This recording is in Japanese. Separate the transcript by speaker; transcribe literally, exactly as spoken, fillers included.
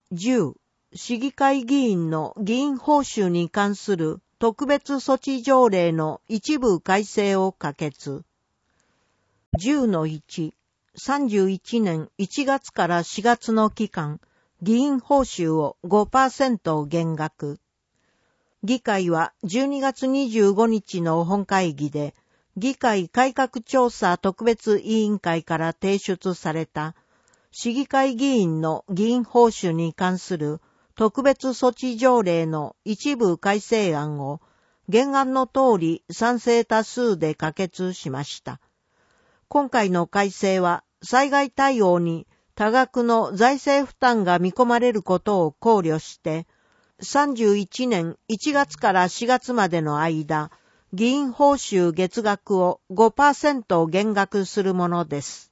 Speaker 1: じゅう、市議会議員の議員報酬に関する特別措置条例の一部改正を可決。じゅうのいち、さんじゅういちねんいちがつからしがつの期間、議員報酬を ごパーセント 減額。議会はじゅうにがつにじゅうごにちの本会議で、議会改革調査特別委員会から提出された、市議会議員の議員報酬に関する特別措置条例の一部改正案を原案の通り賛成多数で可決しました。今回の改正は災害対応に多額の財政負担が見込まれることを考慮して、さんじゅういちねんいちがつからしがつまでの間、議員報酬月額を ごパーセント 減額するものです。